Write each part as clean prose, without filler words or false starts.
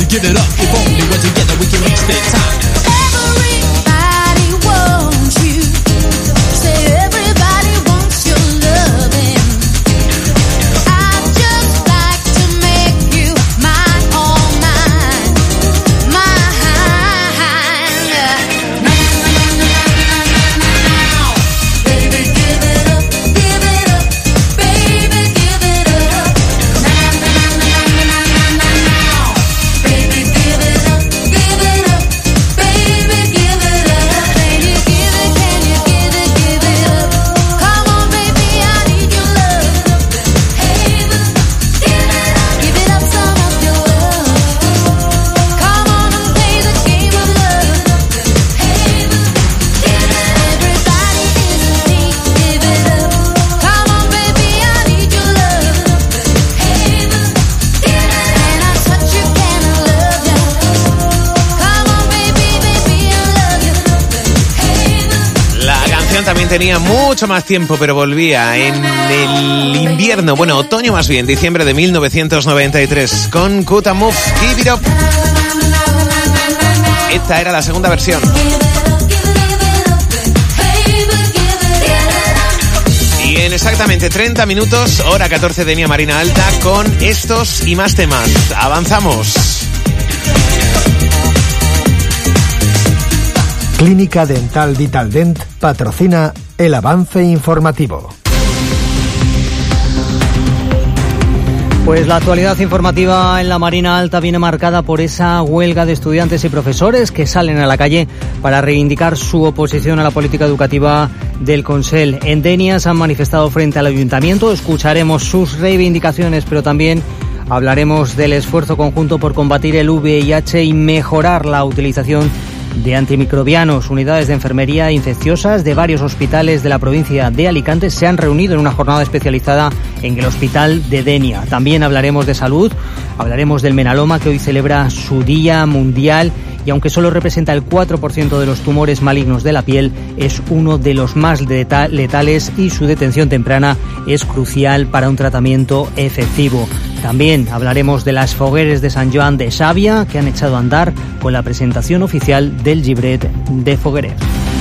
give it up. If only we're together we can reach that time. Everybody wants you. Say everybody wants your loving. I'd just like to make you mine, all mine, mine. Now, baby, give it up, baby, give it up. Now, baby, give it up, baby, give it up. Can you give it, can you give it, give it up? Come on, baby, I need your love. Hey, give it up some of your love. Come on and play the game of love. Hey, everybody is in need. Give it up. Come on, baby, I need your love. Hey, can I touch you? Can I love you? Come on, baby, baby, I love you. Hey, La canción también tenía mucho más tiempo, pero volvía en el invierno, bueno, otoño más bien, diciembre de 1993, con Kuta Move, Give It Up. Esta era la segunda versión. Y en exactamente 30 minutos, hora 14 de Denia Marina Alta, con estos y más temas. Avanzamos. Clínica Dental Vitaldent patrocina el avance informativo. Pues la actualidad informativa en la Marina Alta viene marcada por esa huelga de estudiantes y profesores que salen a la calle para reivindicar su oposición a la política educativa del Consell. En Denia se han manifestado frente al ayuntamiento, escucharemos sus reivindicaciones, pero también hablaremos del esfuerzo conjunto por combatir el VIH y mejorar la utilización de antimicrobianos. Unidades de enfermería infecciosas de varios hospitales de la provincia de Alicante se han reunido en una jornada especializada en el hospital de Denia. También hablaremos de salud, hablaremos del melanoma, que hoy celebra su Día Mundial, y aunque solo representa el 4% de los tumores malignos de la piel, es uno de los más letales y su detención temprana es crucial para un tratamiento efectivo. También hablaremos de las fogueres de Sant Joan de Xàbia, que han echado a andar con la presentación oficial del llibret de foguerer.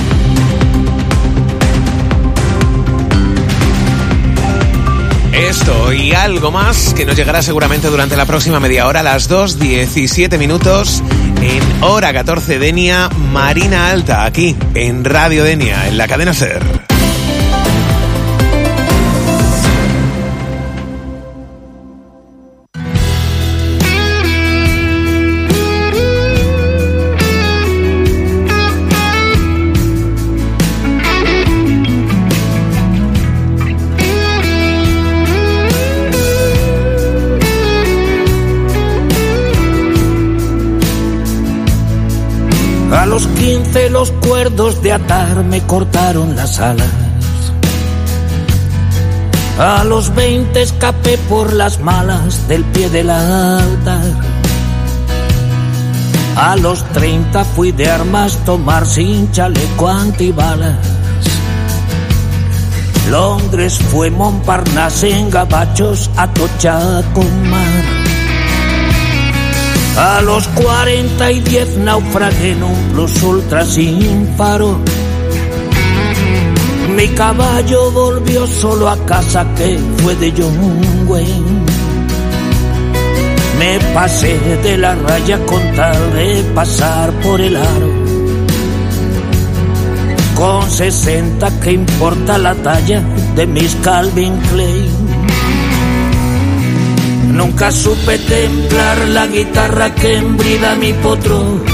Esto y algo más que nos llegará seguramente durante la próxima media hora, a las 2:17 minutos, en hora 14 Denia Marina Alta, aquí en Radio Denia, en la cadena SER. A los 15 los cuerdos de atar me cortaron las alas. A los 20 escapé por las malas del pie del altar. A los 30 fui de armas tomar sin chaleco antibalas. Londres fue Montparnasse en gabachos, Atocha con mar. A los 40 y 10 naufragué en un plus ultra sin faro. Mi caballo volvió solo a casa, que fue de John Wayne. Me pasé de la raya con tal de pasar por el aro. Con 60, ¿qué importa la talla de mis Calvin Klein? Nunca supe templar la guitarra que embrida mi potro.